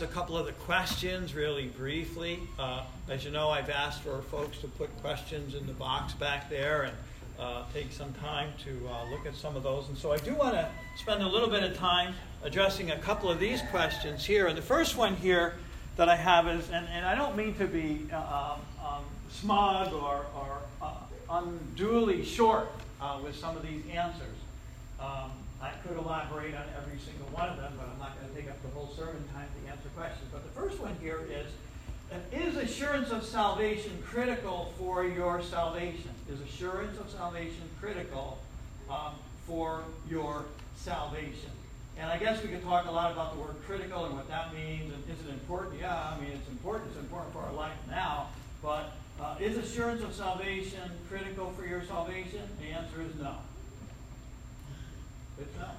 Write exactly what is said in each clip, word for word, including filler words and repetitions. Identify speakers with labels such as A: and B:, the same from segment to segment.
A: address a couple of the questions really briefly. Uh, as you know, I've asked for folks to put questions in the box back there and uh, take some time to uh, look at some of those. And so I do want to spend a little bit of time addressing a couple of these questions here. And the first one here that I have is, and, and I don't mean to be uh, um, smug or, or uh, unduly short uh, with some of these answers. Um, I could elaborate on every single one of them, but I'm not going to take up the whole sermon time to answer questions. But the first one here is, is assurance of salvation critical for your salvation? Is assurance of salvation critical um, for your salvation? And I guess we could talk a lot about the word critical and what that means. And is it important? Yeah, I mean, it's important. It's important for our life now. But uh, is assurance of salvation critical for your salvation? The answer is no. It's no.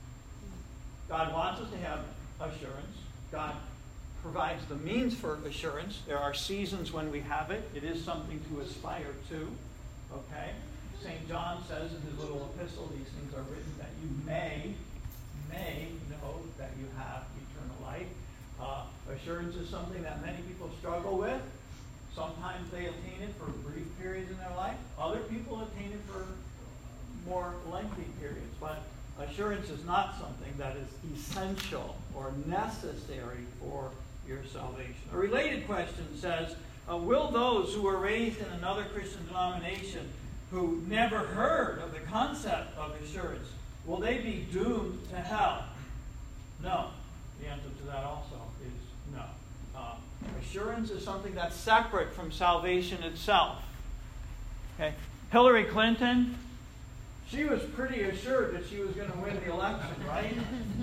A: God wants us to have assurance. God provides the means for assurance. There are seasons when we have it. It is something to aspire to. Okay? Saint John says in his little epistle, these things are written that you may, may know that you have eternal life. Uh, assurance is something that many people struggle with. Sometimes they attain it for brief periods in their life. Other people attain it for more lengthy periods. But assurance is not something that is essential or necessary for your salvation. A related question says, uh, will those who were raised in another Christian denomination who never heard of the concept of assurance, will they be doomed to hell? No. The answer to that also is no. Um, assurance is something that's separate from salvation itself. Okay. Hillary Clinton, she was pretty assured that she was going to win the election, right?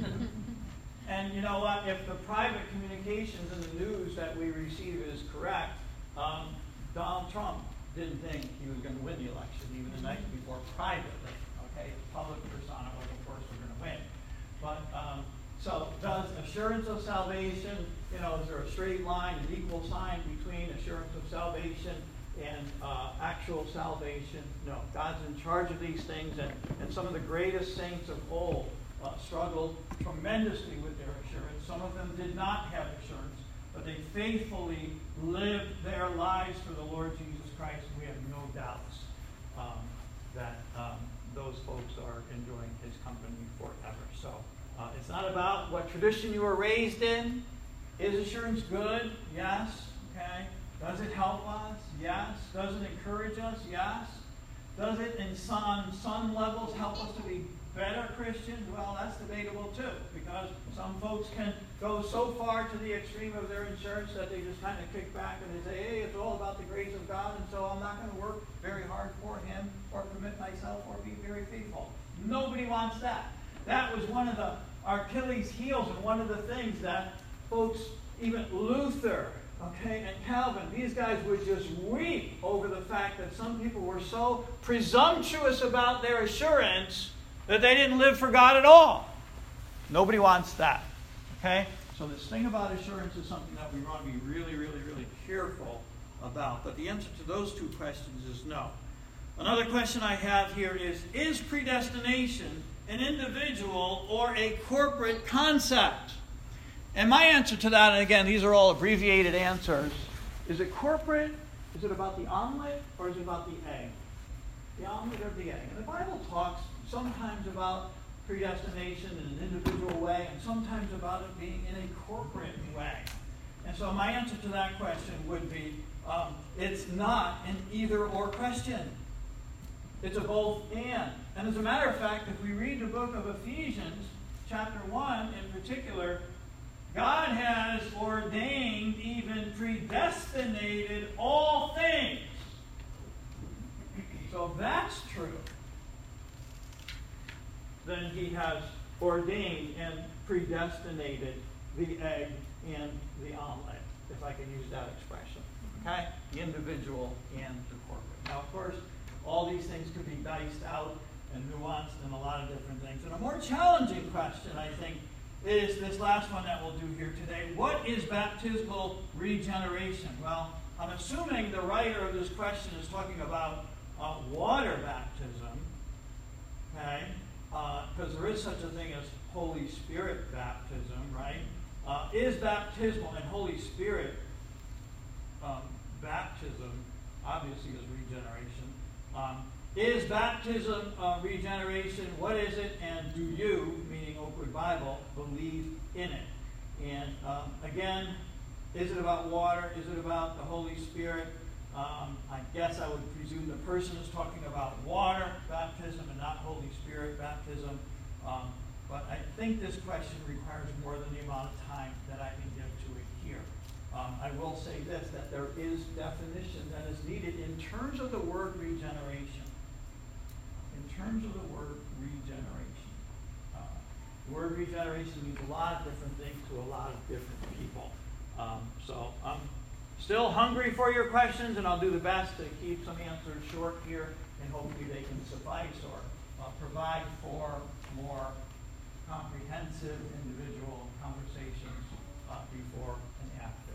A: And you know what? If the private communications in the news that we receive is correct, um, Donald Trump didn't think he was going to win the election even the night before privately. Okay, public persona was, of course, we're going to win. But um, so, does assurance of salvation? You know, is there a straight line, an equal sign between assurance of salvation and uh, actual salvation? No. God's in charge of these things, and, and some of the greatest saints of old uh, struggled tremendously with their assurance. Some of them did not have assurance, but they faithfully lived their lives for the Lord Jesus Christ, and we have no doubts um, that um, those folks are enjoying his company forever. So uh, it's not about what tradition you were raised in. Is assurance good? Yes. Okay. Does it help us? Yes. Does it encourage us? Yes. Does it, in some, some levels, help us to be better Christians? Well, that's debatable too, because some folks can go so far to the extreme of their assurance that they just kind of kick back and they say, hey, it's all about the grace of God, and so I'm not going to work very hard for him or commit myself or be very faithful. Nobody wants that. That was one of the Achilles' heels and one of the things that folks, even Luther, okay, and Calvin, these guys would just weep over the fact that some people were so presumptuous about their assurance that they didn't live for God at all. Nobody wants that. Okay? So this thing about assurance is something that we want to be really, really, really careful about. But the answer to those two questions is no. Another question I have here is, is predestination an individual or a corporate concept? And my answer to that, and again, these are all abbreviated answers, is it corporate? Is it about the omelet? Or is it about the egg? The omelet or the egg? And the Bible talks sometimes about predestination in an individual way, and sometimes about it being in a corporate way. And so my answer to that question would be, um, it's not an either-or question. It's a both and. And as a matter of fact, if we read the book of Ephesians, chapter one in particular, God has ordained, even predestinated all things. So if that's true, then he has ordained and predestinated the egg and the omelet, if I can use that expression. Okay? The individual and the corporate. Now, of course, all these things could be diced out and nuanced in a lot of different things. And a more challenging question, I think, is this last one that we'll do here today. What is baptismal regeneration? Well, I'm assuming the writer of this question is talking about uh, water baptism, okay? Because uh, there is such a thing as Holy Spirit baptism, right? Uh, is baptismal and Holy Spirit um, baptism, obviously, is regeneration. Um, is baptism uh, regeneration? What is it? And do you, meaning Oakwood Bible, believe in it? And um, again, is it about water? Is it about the Holy Spirit? Um, I guess I would presume the person is talking about water baptism and not Holy Spirit baptism. Um, but I think this question requires more than the amount of time that I can give to it here. Um, I will say this, that there is definition that is needed in terms of the word regeneration. In terms of the word regeneration. Uh, the word regeneration means a lot of different things to a lot of different people. Um, so I'm still hungry for your questions, and I'll do the best to keep some answers short here, and hopefully they can suffice or uh, provide for more comprehensive individual conversations uh, before and after.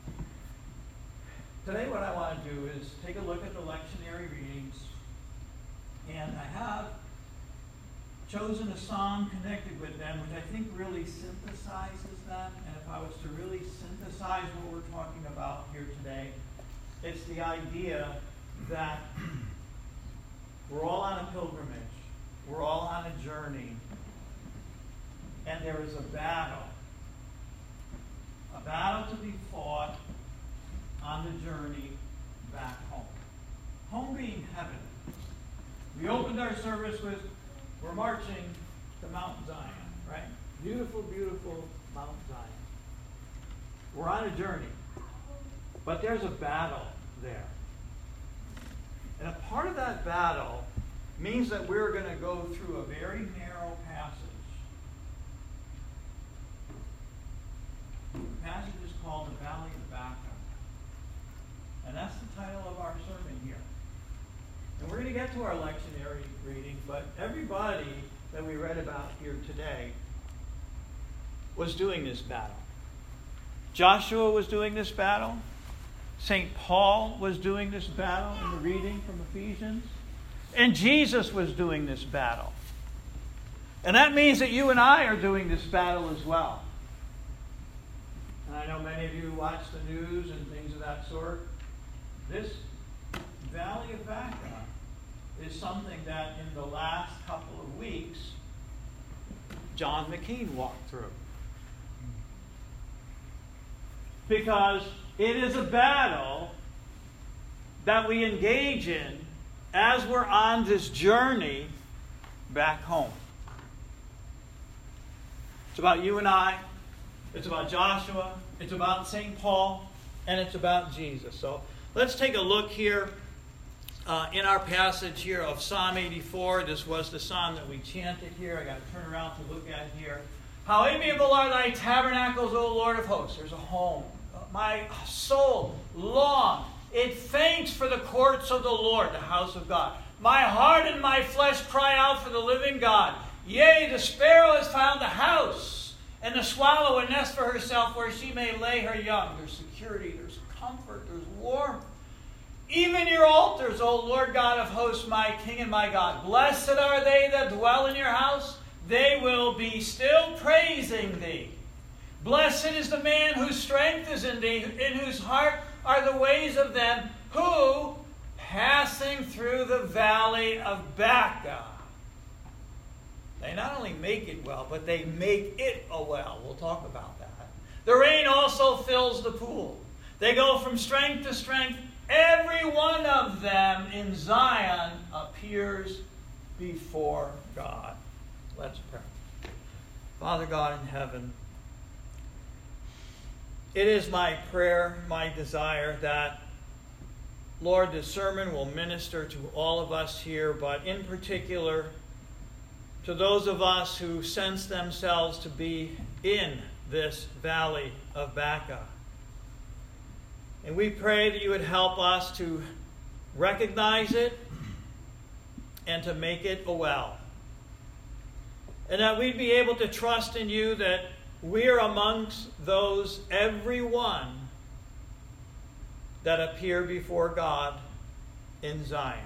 A: Today what I want to do is take a look at the lectionary readings, and I have chosen a psalm connected with them, which I think really synthesizes them. And if I was to really synthesize what we're talking about here today, it's the idea that we're all on a pilgrimage. We're all on a journey. And there is a battle. A battle to be fought on the journey back home. Home being heaven. We opened our service with, we're marching to Mount Zion, right? Beautiful, beautiful Mount Zion. We're on a journey. But there's a battle there. And a part of that battle means that we're going to go through a very narrow passage. The passage is called the Valley of Baca. And that's the title of our sermon here. And we're going to get to our lectionary reading, but everybody that we read about here today was doing this battle. Joshua was doing this battle. Saint Paul was doing this battle in the reading from Ephesians. And Jesus was doing this battle. And that means that you and I are doing this battle as well. And I know many of you watch the news and things of that sort. This Valley of Baca is something that in the last couple of weeks, John McKean walked through. Because it is a battle that we engage in as we're on this journey back home. It's about you and I. It's about Joshua. It's about Saint Paul. And it's about Jesus. So let's take a look here uh, in our passage here of Psalm eighty-four. This was the psalm that we chanted here. I got to turn around to look at here. How amiable are thy tabernacles, O Lord of hosts. There's a home. My soul long, it faints for the courts of the Lord, the house of God. My heart and my flesh cry out for the living God. Yea, the sparrow has found a house, and the swallow a nest for herself where she may lay her young. There's security, there's comfort, there's warmth. Even your altars, O Lord God of hosts, my King and my God. Blessed are they that dwell in your house. They will be still praising thee. Blessed is the man whose strength is in thee, in whose heart are the ways of them who, passing through the valley of Baca, they not only make it well, but they make it a well. We'll talk about that. The rain also fills the pool. They go from strength to strength. Every one of them in Zion appears before God. Let's pray. Father God in heaven, it is my prayer, my desire that, Lord, this sermon will minister to all of us here, but in particular to those of us who sense themselves to be in this valley of Baca. And we pray that you would help us to recognize it and to make it a well. And that we'd be able to trust in you that we are amongst those, every one, that appear before God in Zion.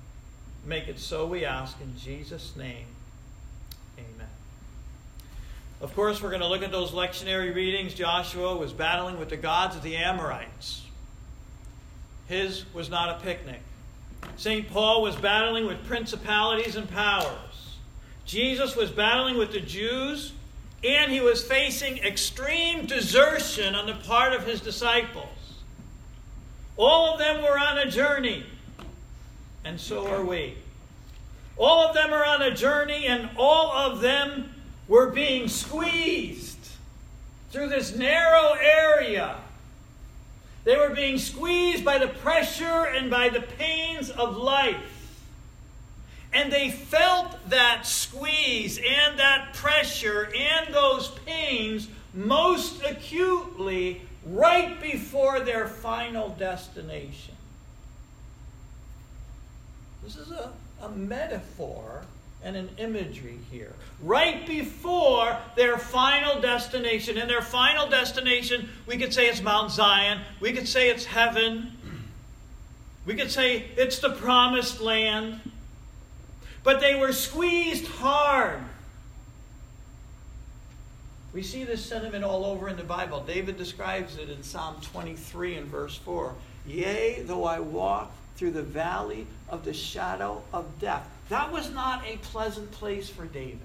A: Make it so, we ask, in Jesus' name. Amen. Of course, we're going to look at those lectionary readings. Joshua was battling with the gods of the Amorites. His was not a picnic. Saint Paul was battling with principalities and powers. Jesus was battling with the Jews, and he was facing extreme desertion on the part of his disciples. All of them were on a journey, and so are we. All of them are on a journey, and all of them were being squeezed through this narrow area. They were being squeezed by the pressure and by the pains of life. And they felt that squeeze and that pressure and those pains most acutely right before their final destination. This is a, a metaphor and an imagery here. Right before their final destination. And their final destination, we could say it's Mount Zion. We could say it's heaven. We could say it's the promised land. But they were squeezed hard. We see this sentiment all over in the Bible. David describes it in Psalm twenty-three and verse four. Yea, though I walk through the valley of the shadow of death. That was not a pleasant place for David.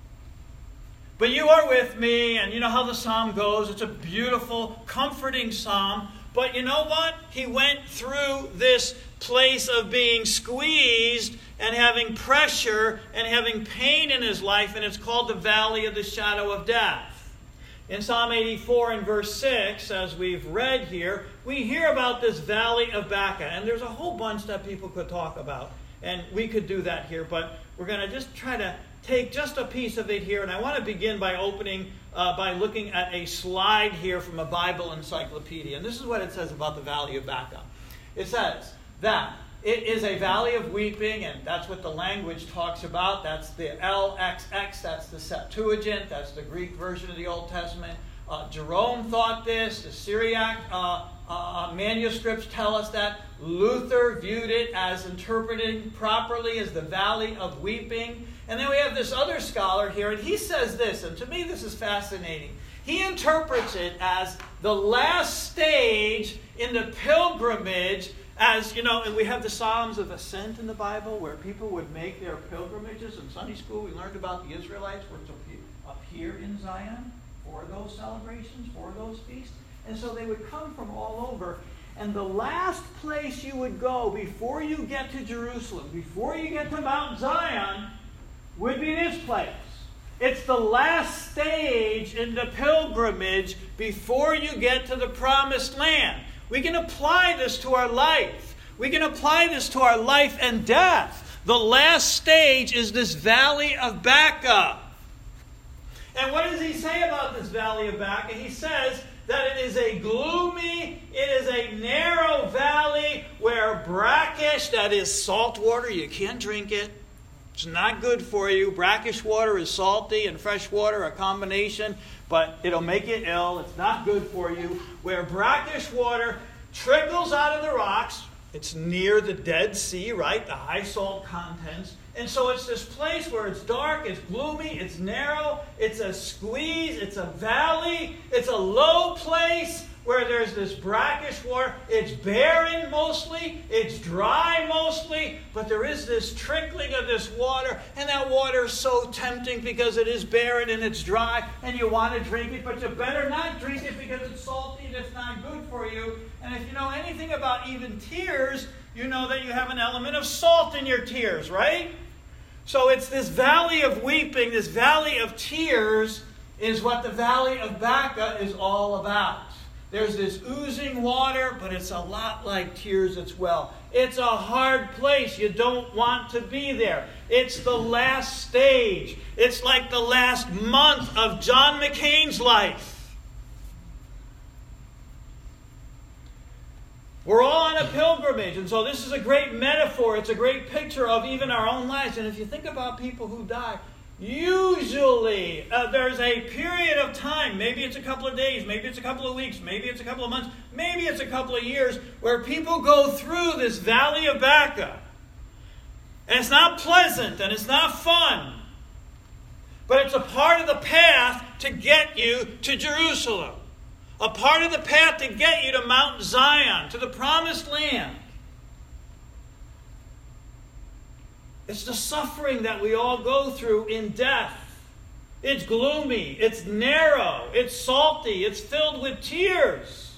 A: But you are with me, and you know how the psalm goes. It's a beautiful, comforting psalm. But you know what? He went through this place of being squeezed and having pressure and having pain in his life, and it's called the valley of the shadow of death. In Psalm eighty-four and verse six, as we've read here, we hear about this valley of Baca. And there's a whole bunch that people could talk about. And we could do that here. But we're going to just try to take just a piece of it here. And I want to begin by opening, uh, by looking at a slide here from a Bible encyclopedia. And this is what it says about the valley of Baca. It says that it is a valley of weeping, and that's what the language talks about. That's the L X X, that's the Septuagint, that's the Greek version of the Old Testament. Uh, Jerome thought this. The Syriac uh, uh, manuscripts tell us that. Luther viewed it as interpreted properly as the valley of weeping. And then we have this other scholar here, and he says this, and to me this is fascinating. He interprets it as the last stage in the pilgrimage. As, you know, and we have the Psalms of Ascent in the Bible where people would make their pilgrimages. In Sunday school, we learned about the Israelites were to appear in Zion for those celebrations, for those feasts. And so they would come from all over. And the last place you would go before you get to Jerusalem, before you get to Mount Zion, would be this place. It's the last stage in the pilgrimage before you get to the promised land. We can apply this to our life. We can apply this to our life and death. The last stage is this valley of Baca. And what does he say about this valley of Baca? He says that it is a gloomy, it is a narrow valley where brackish, that is salt water, you can't drink it. It's not good for you. Brackish water is salty and fresh water, a combination, but it'll make you ill. It's not good for you. Where brackish water trickles out of the rocks. It's near the Dead Sea, right? The high salt contents. And so it's this place where it's dark, it's gloomy, it's narrow, it's a squeeze, it's a valley, it's a low place where there's this brackish water. It's barren mostly, it's dry mostly, but there is this trickling of this water, and that water is so tempting because it is barren and it's dry, and you want to drink it, but you better not drink it because it's salty and it's not good for you. And if you know anything about even tears, you know that you have an element of salt in your tears, right? So it's this valley of weeping, this valley of tears is what the valley of Baca is all about. There's this oozing water, but it's a lot like tears as well. It's a hard place. You don't want to be there. It's the last stage. It's like the last month of John McCain's life. We're all on a pilgrimage, and so this is a great metaphor. It's a great picture of even our own lives. And if you think about people who die, usually uh, there's a period of time, maybe it's a couple of days, maybe it's a couple of weeks, maybe it's a couple of months, maybe it's a couple of years, where people go through this valley of Baca. And it's not pleasant, and it's not fun. But it's a part of the path to get you to Jerusalem. A part of the path to get you to Mount Zion, to the promised land. It's the suffering that we all go through in death. It's gloomy, it's narrow, it's salty, it's filled with tears.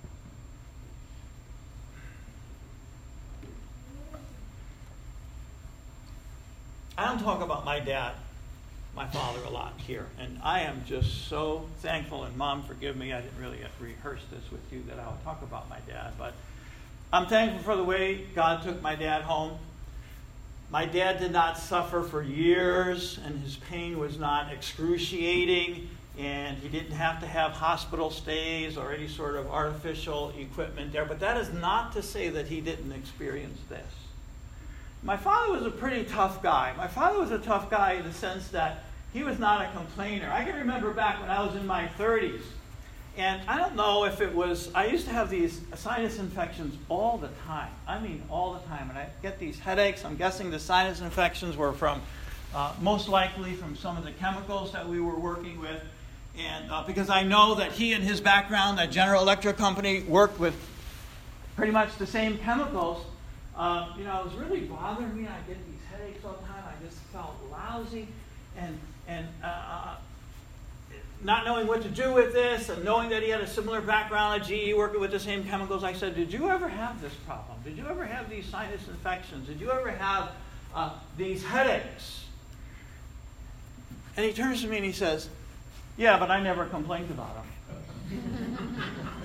A: I don't talk about my dad, my father, a lot here. And I am just so thankful, and Mom, forgive me, I didn't really rehearse this with you that I would talk about my dad. But I'm thankful for the way God took my dad home. My dad did not suffer for years, and his pain was not excruciating, and he didn't have to have hospital stays or any sort of artificial equipment there. But that is not to say that he didn't experience this. My father was a pretty tough guy. My father was a tough guy in the sense that he was not a complainer. I can remember back when I was in my thirties, and I don't know if it was, I used to have these sinus infections all the time. I mean all the time. And I get these headaches. I'm guessing the sinus infections were from, uh, most likely from some of the chemicals that we were working with. And uh, because I know that he and his background, that General Electric company, worked with pretty much the same chemicals. Uh, you know, it was really bothering me. I get these headaches all the time. I just felt lousy. And, and uh, not knowing what to do with this, and knowing that he had a similar background at G E, working with the same chemicals, I said, did you ever have this problem? Did you ever have these sinus infections? Did you ever have uh, these headaches? And he turns to me and he says, yeah, but I never complained about them.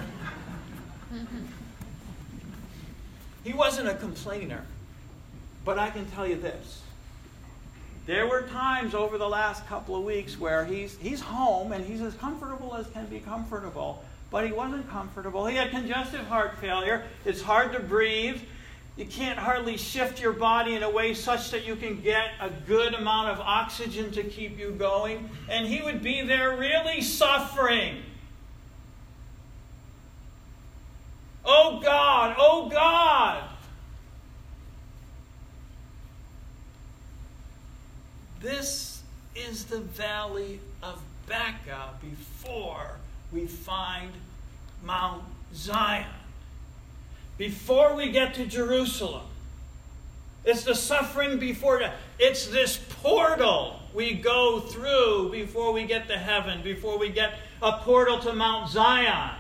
A: He wasn't a complainer, but I can tell you this. There were times over the last couple of weeks where he's he's home and he's as comfortable as can be comfortable, but he wasn't comfortable. He had congestive heart failure. It's hard to breathe. You can't hardly shift your body in a way such that you can get a good amount of oxygen to keep you going. And he would be there really suffering. Oh God, oh God. This is the valley of Baca before we find Mount Zion. Before we get to Jerusalem. It's the suffering before that. It's this portal we go through before we get to heaven, before we get a portal to Mount Zion.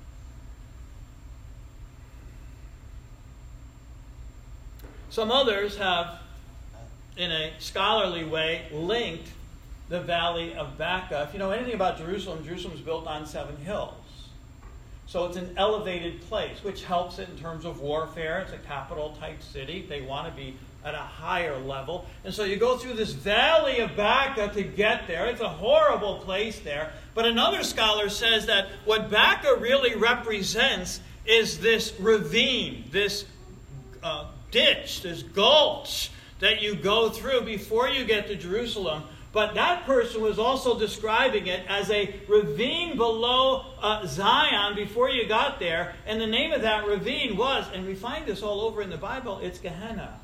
A: Some others have, in a scholarly way, linked the valley of Baca. If you know anything about Jerusalem, Jerusalem is built on seven hills. So it's an elevated place, which helps it in terms of warfare. It's a capital-type city. They want to be at a higher level. And so you go through this valley of Baca to get there. It's a horrible place there. But another scholar says that what Baca really represents is this ravine, this uh, ditch, this gulch that you go through before you get to Jerusalem. But that person was also describing it as a ravine below uh, Zion before you got there. And the name of that ravine was, and we find this all over in the Bible, it's Gehenna,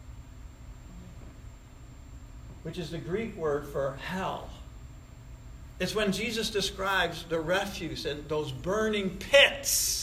A: which is the Greek word for hell. It's when Jesus describes the refuse and those burning pits.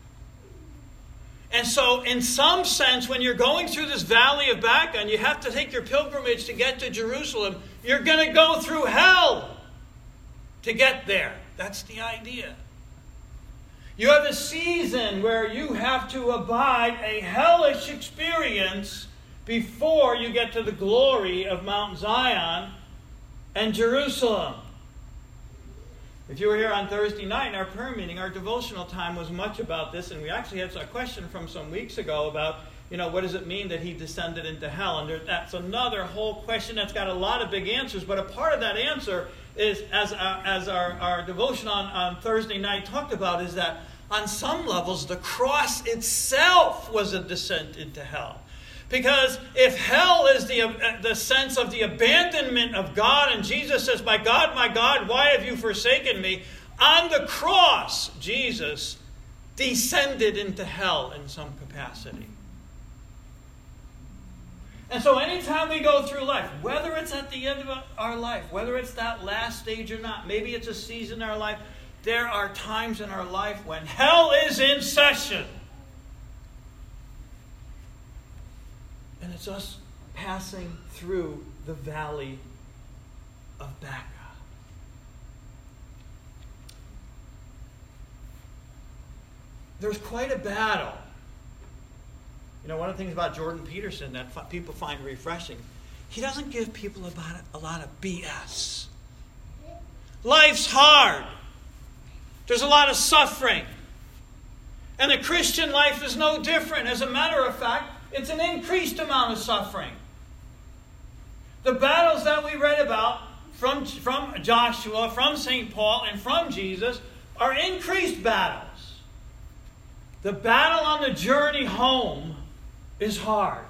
A: And so, in some sense, when you're going through this valley of Baca and you have to take your pilgrimage to get to Jerusalem, you're going to go through hell to get there. That's the idea. You have a season where you have to abide a hellish experience before you get to the glory of Mount Zion and Jerusalem. If you were here on Thursday night in our prayer meeting, our devotional time was much about this, and we actually had a question from some weeks ago about, you know, what does it mean that he descended into hell? And there, that's another whole question that's got a lot of big answers, but a part of that answer is, as our, as our, our devotion on, on Thursday night talked about, is that on some levels the cross itself was a descent into hell. Because if hell is the, uh, the sense of the abandonment of God, and Jesus says, my God, my God, why have you forsaken me? On the cross, Jesus descended into hell in some capacity. And so anytime we go through life, whether it's at the end of our life, whether it's that last stage or not, maybe it's a season in our life, there are times in our life when hell is in session. And it's us passing through the valley of Baca. There's quite a battle. You know, one of the things about Jordan Peterson that f- people find refreshing, he doesn't give people about a lot of B S. Life's hard. There's a lot of suffering. And the Christian life is no different. As a matter of fact, it's an increased amount of suffering. The battles that we read about from, from Joshua, from Saint Paul, and from Jesus are increased battles. The battle on the journey home is hard.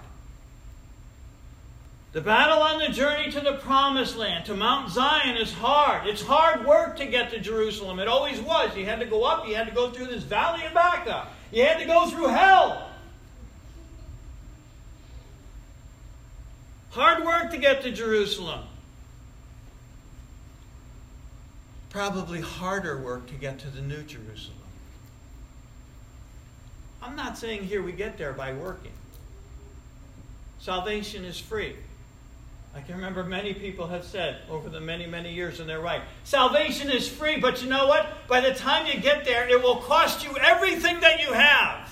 A: The battle on the journey to the promised land, to Mount Zion, is hard. It's hard work to get to Jerusalem. It always was. You had to go up. You had to go through this valley of Baca. You had to go through hell. Hard work to get to Jerusalem. Probably harder work to get to the New Jerusalem. I'm not saying here we get there by working. Salvation is free. I can remember many people have said over the many, many years, and they're right. Salvation is free, but you know what? By the time you get there, it will cost you everything that you have.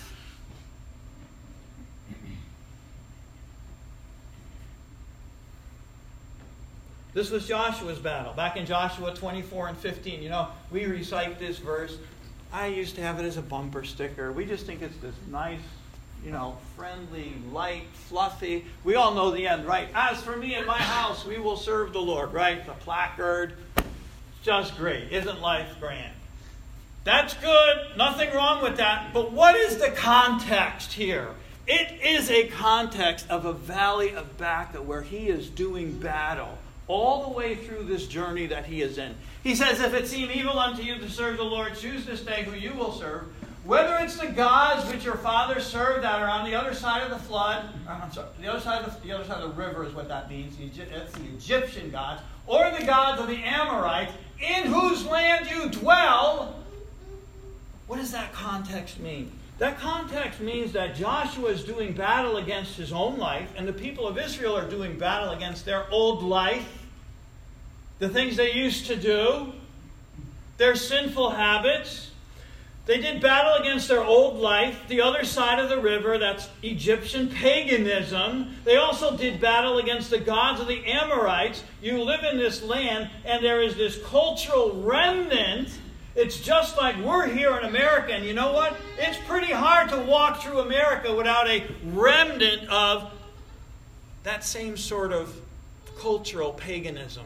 A: This was Joshua's battle. Back in Joshua twenty-four and fifteen, you know, we recite this verse. I used to have it as a bumper sticker. We just think it's this nice, you know, friendly, light, fluffy. We all know the end, right? As for me and my house, we will serve the Lord, right? The placard. It's just great. Isn't life grand? That's good. Nothing wrong with that. But what is the context here? It is a context of a valley of Baca where he is doing battle all the way through this journey that he is in. He says, if it seem evil unto you to serve the Lord, choose this day who you will serve. Whether it's the gods which your fathers served that are on the other side of the flood, I'm sorry, the other side of the, the other side of the river is what that means. That's the Egyptian gods, or the gods of the Amorites, in whose land you dwell. What does that context mean? That context means that Joshua is doing battle against his own life, and the people of Israel are doing battle against their old life, the things they used to do, their sinful habits. They did battle against their old life, the other side of the river, that's Egyptian paganism. They also did battle against the gods of the Amorites. You live in this land, and there is this cultural remnant. It's just like we're here in America, and you know what? It's pretty hard to walk through America without a remnant of that same sort of cultural paganism.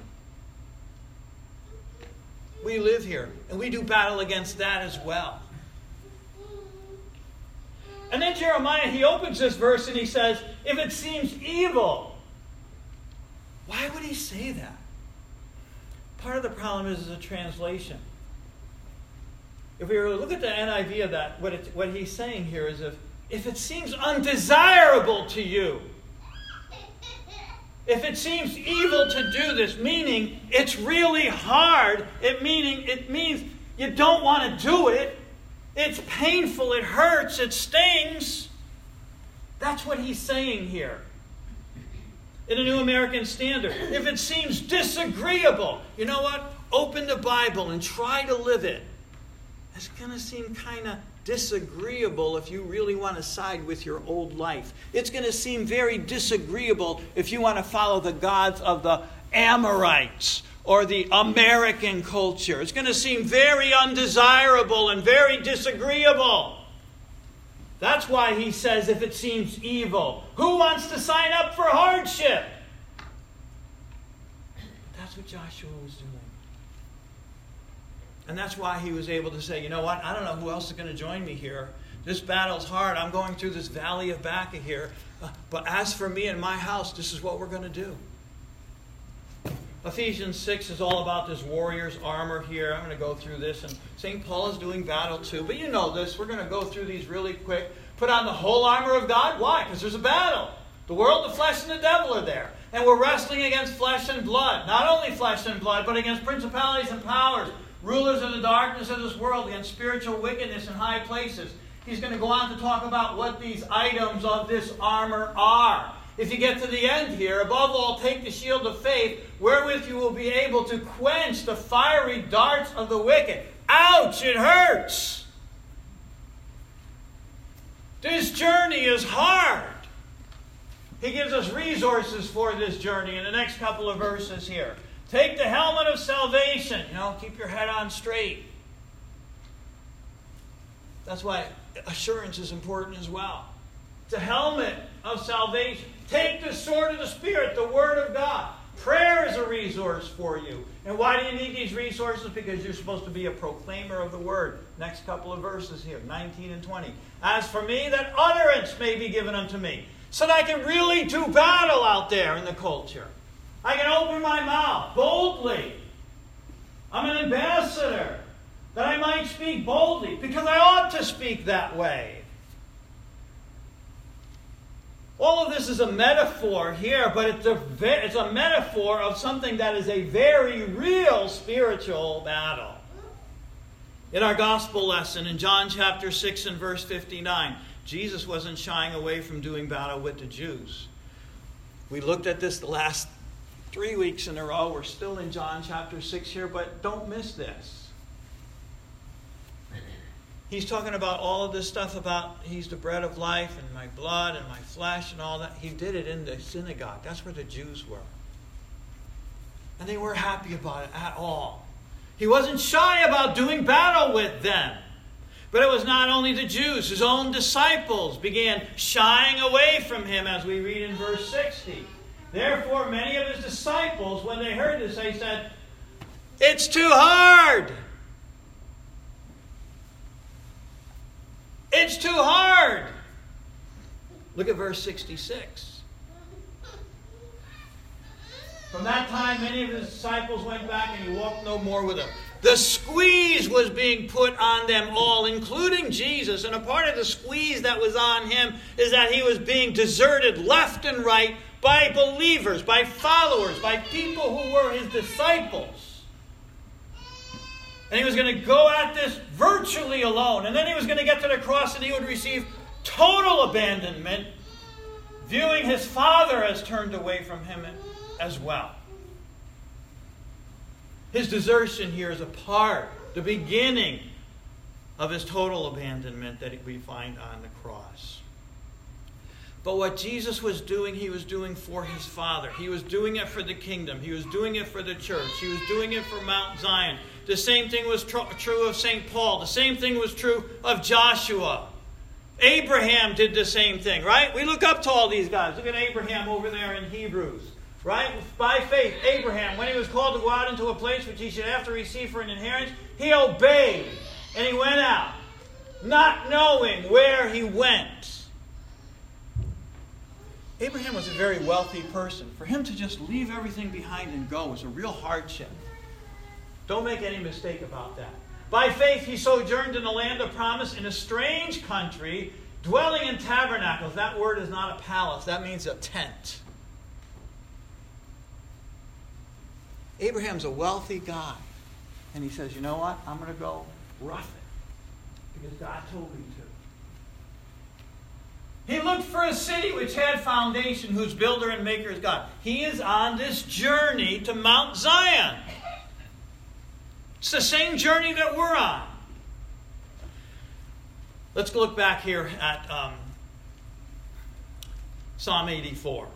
A: We live here, and we do battle against that as well. And then Jeremiah, he opens this verse and he says, if it seems evil. Why would he say that? Part of the problem is the translation. If we were to look at the N I V of that, what, it, what he's saying here is if, if it seems undesirable to you, if it seems evil to do this, meaning it's really hard, it meaning it means you don't want to do it, it's painful, it hurts, it stings. That's what he's saying here. In the New American Standard, if it seems disagreeable, you know what? Open the Bible and try to live it. It's going to seem kind of disagreeable if you really want to side with your old life. It's going to seem very disagreeable if you want to follow the gods of the Amorites or the American culture. It's going to seem very undesirable and very disagreeable. That's why he says if it seems evil. Who wants to sign up for hardship? That's what Joshua was doing. And that's why he was able to say, you know what, I don't know who else is going to join me here. This battle's hard. I'm going through this valley of Baca here. Uh, but as for me and my house, this is what we're going to do. Ephesians six is all about this warrior's armor here. I'm going to go through this. And Saint Paul is doing battle too. But you know this. We're going to go through these really quick. Put on the whole armor of God. Why? Because there's a battle. The world, the flesh, and the devil are there. And we're wrestling against flesh and blood. Not only flesh and blood, but against principalities and powers, rulers of the darkness of this world, against spiritual wickedness in high places. He's going to go on to talk about what these items of this armor are. If you get to the end here, above all, take the shield of faith, wherewith you will be able to quench the fiery darts of the wicked. Ouch, it hurts. This journey is hard. He gives us resources for this journey in the next couple of verses here. Take the helmet of salvation. You know, keep your head on straight. That's why assurance is important as well. The helmet of salvation. Take the sword of the Spirit, the Word of God. Prayer is a resource for you. And why do you need these resources? Because you're supposed to be a proclaimer of the Word. Next couple of verses here, nineteen and twenty. As for me, that utterance may be given unto me, so that I can really do battle out there in the culture. I can open my mouth boldly. I'm an ambassador, that I might speak boldly, because I ought to speak that way. All of this is a metaphor here, but it's a, it's a metaphor of something that is a very real spiritual battle. In our gospel lesson in John chapter six and verse fifty-nine, Jesus wasn't shying away from doing battle with the Jews. We looked at this the last three weeks in a row. We're still in John chapter six here, but don't miss this. He's talking about all of this stuff about he's the bread of life and my blood and my flesh and all that. He did it in the synagogue. That's where the Jews were. And they weren't happy about it at all. He wasn't shy about doing battle with them. But it was not only the Jews. His own disciples began shying away from him, as we read in verse sixty. Therefore, many of his disciples, when they heard this, they said, "It's too hard. It's too hard." Look at verse sixty-six. From that time, many of his disciples went back, and he walked no more with them. The squeeze was being put on them all, including Jesus. And a part of the squeeze that was on him is that he was being deserted left and right by believers, by followers, by people who were his disciples. And he was going to go at this virtually alone. And then he was going to get to the cross and he would receive total abandonment, viewing his Father as turned away from him as well. His desertion here is a part, the beginning of his total abandonment that we find on the cross. But what Jesus was doing, he was doing for his Father. He was doing it for the kingdom. He was doing it for the church. He was doing it for Mount Zion. The same thing was tr- true of Saint Paul. The same thing was true of Joshua. Abraham did the same thing, right? We look up to all these guys. Look at Abraham over there in Hebrews. Right? By faith, Abraham, when he was called to go out into a place which he should have to receive for an inheritance, he obeyed. And he went out, not knowing where he went. Abraham was a very wealthy person. For him to just leave everything behind and go was a real hardship. Don't make any mistake about that. By faith, he sojourned in the land of promise in a strange country, dwelling in tabernacles. That word is not a palace. That means a tent. Abraham's a wealthy guy. And he says, you know what? I'm going to go rough it. Because God told me to. He looked for a city which had foundation, whose builder and maker is God. He is on this journey to Mount Zion. It's the same journey that we're on. Let's look back here at um, Psalm eighty-four.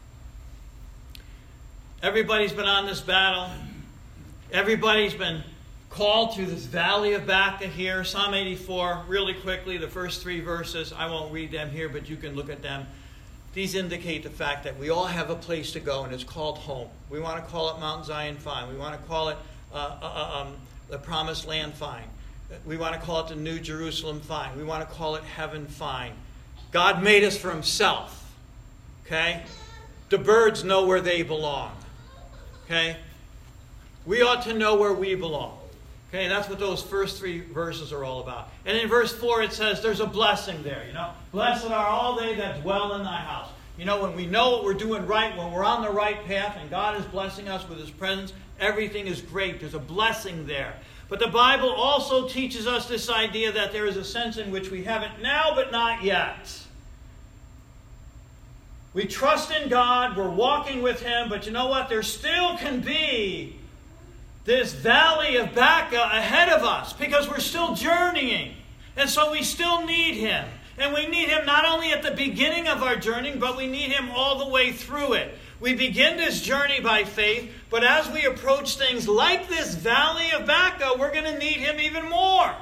A: Everybody's been on this battle. Everybody's been called through this valley of Baca here. Psalm eighty-four, really quickly, the first three verses. I won't read them here, but you can look at them. These indicate the fact that we all have a place to go, and it's called home. We want to call it Mount Zion, fine. We want to call it uh, uh, um, the Promised Land, fine. We want to call it the New Jerusalem, fine. We want to call it heaven, fine. God made us for himself. Okay? The birds know where they belong. Okay? We ought to know where we belong. Okay? That's what those first three verses are all about. And in verse four it says there's a blessing there, you know. Blessed are all they that dwell in thy house. You know, when we know what we're doing right, when we're on the right path, and God is blessing us with His presence, everything is great. There's a blessing there. But the Bible also teaches us this idea that there is a sense in which we have it now, but not yet. We trust in God, we're walking with Him, but you know what? There still can be this valley of Baca ahead of us because we're still journeying. And so we still need Him. And we need Him not only at the beginning of our journey, but we need Him all the way through it. We begin this journey by faith, but as we approach things like this valley of Baca, we're going to need Him even more.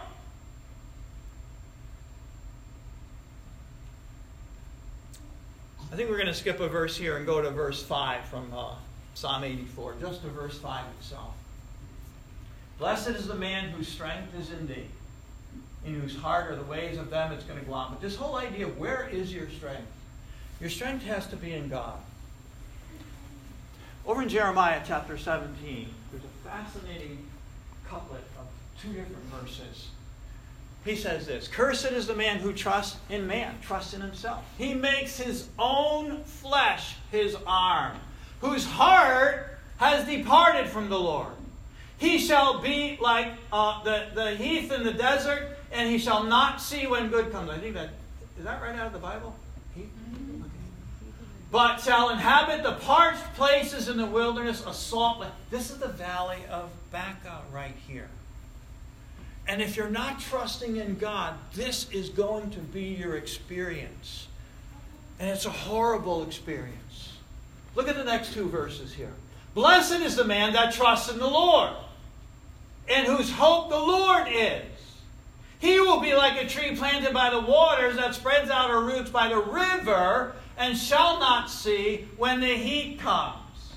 A: I think we're going to skip a verse here and go to verse five from uh, Psalm eighty-four, just to verse five itself. Blessed is the man whose strength is in thee, in whose heart are the ways of them it's going to go on. But this whole idea of where is your strength? Your strength has to be in God. Over in Jeremiah chapter seventeen, there's a fascinating couplet of two different verses. He says this, cursed is the man who trusts in man, trusts in himself. He makes his own flesh his arm, whose heart has departed from the Lord. He shall be like uh, the, the heath in the desert, and he shall not see when good comes. I think that, is that right out of the Bible? Heath? Okay. But shall inhabit the parched places in the wilderness, a salt land. This is the valley of Baca right here. And if you're not trusting in God, this is going to be your experience. And it's a horrible experience. Look at the next two verses here. Blessed is the man that trusts in the Lord, and whose hope the Lord is. He will be like a tree planted by the waters that spreads out her roots by the river and shall not see when the heat comes.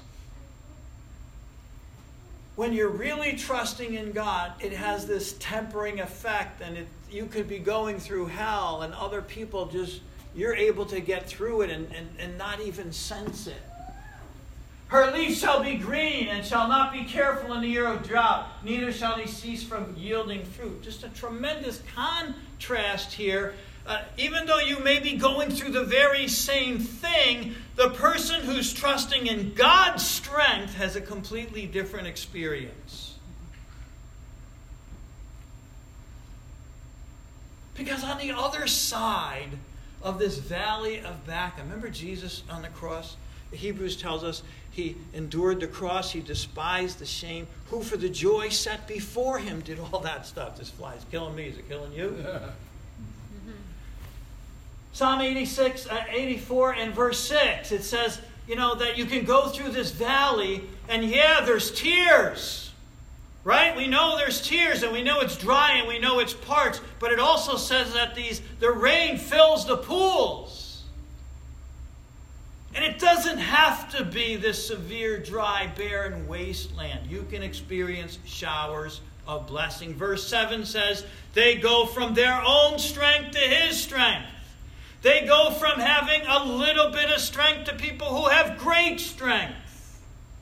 A: When you're really trusting in God, it has this tempering effect, and it, you could be going through hell, and other people just, you're able to get through it and, and, and not even sense it. Her leaf shall be green and shall not be careful in the year of drought, neither shall he cease from yielding fruit. Just a tremendous contrast here. Uh, even though you may be going through the very same thing, the person who's trusting in God's strength has a completely different experience. Because on the other side of this valley of Baca, remember Jesus on the cross? Hebrews tells us he endured the cross, he despised the shame, who for the joy set before him did all that stuff. This fly's killing me. Is it killing you? Psalm eighty-six, uh, eighty-four and verse six, it says, you know, that you can go through this valley and yeah, there's tears. Right? We know there's tears and we know it's dry and we know it's parched, but it also says that these the rain fills the pools. And it doesn't have to be this severe, dry, barren wasteland. You can experience showers of blessing. Verse seven says, they go from their own strength to His strength. They go from having a little bit of strength to people who have great strength.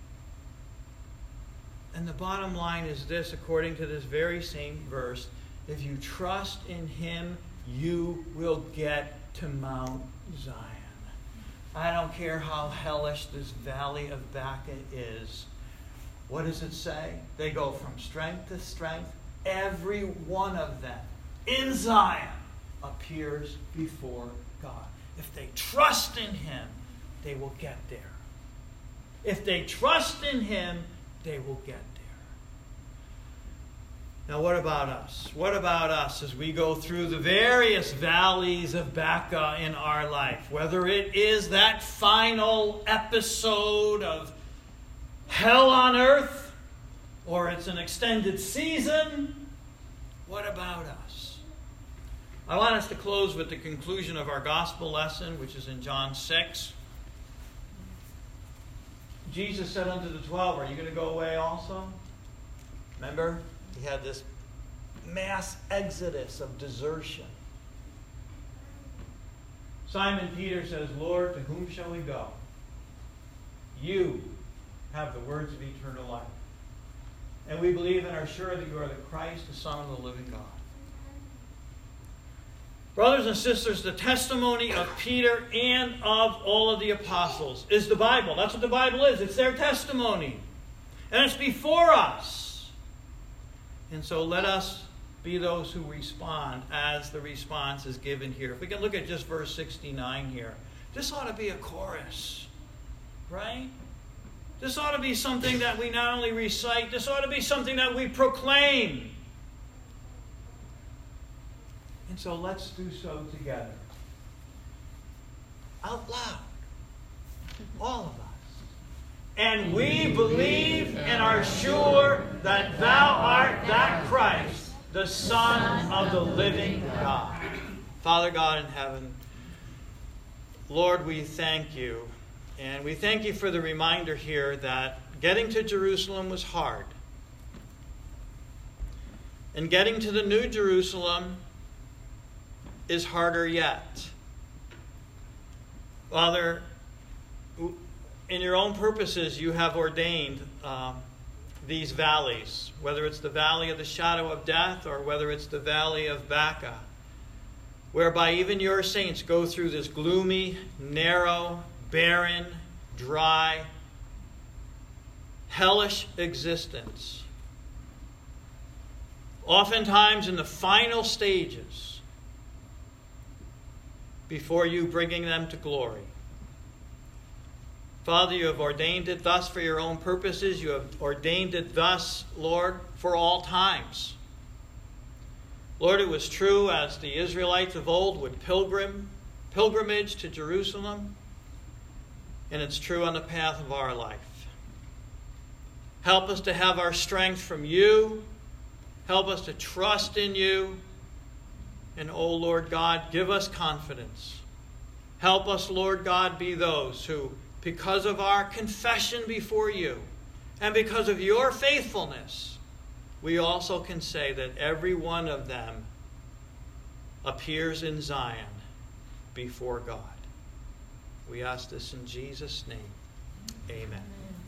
A: And the bottom line is this, according to this very same verse, if you trust in Him, you will get to Mount Zion. I don't care how hellish this valley of Baca is. What does it say? They go from strength to strength. Every one of them in Zion appears before God. If they trust in Him, they will get there. If they trust in Him, they will get there. Now, what about us? What about us as we go through the various valleys of Baca in our life? Whether it is that final episode of hell on earth, or it's an extended season, what about us? I want us to close with the conclusion of our gospel lesson, which is in John six. Jesus said unto the twelve, are you going to go away also? Remember? He had this mass exodus of desertion. Simon Peter says, Lord, to whom shall we go? You have the words of eternal life. And we believe and are sure that you are the Christ, the Son of the living God. Brothers and sisters, the testimony of Peter and of all of the apostles is the Bible. That's what the Bible is. It's their testimony. And it's before us. And so let us be those who respond as the response is given here. If we can look at just verse sixty-nine here. This ought to be a chorus, right? This ought to be something that we not only recite, this ought to be something that we proclaim. And so let's do so together. Out loud. All of us. And we believe and are sure that thou art that Christ, the Son of the living God. Father God in heaven, Lord, we thank you. And we thank you for the reminder here that getting to Jerusalem was hard. And getting to the New Jerusalem is harder yet. Father, in your own purposes, you have ordained uh, these valleys, whether it's the valley of the shadow of death or whether it's the valley of Baca, whereby even your saints go through this gloomy, narrow, barren, dry, hellish existence. Oftentimes in the final stages before you bringing them to glory. Father, you have ordained it thus for your own purposes. You have ordained it thus, Lord, for all times. Lord, it was true as the Israelites of old would pilgrim, pilgrimage to Jerusalem, and it's true on the path of our life. Help us to have our strength from you. Help us to trust in you. And, oh Lord God, give us confidence. Help us, Lord God, be those who, because of our confession before you, and because of your faithfulness, we also can say that every one of them appears in Zion before God. We ask this in Jesus' name. Amen.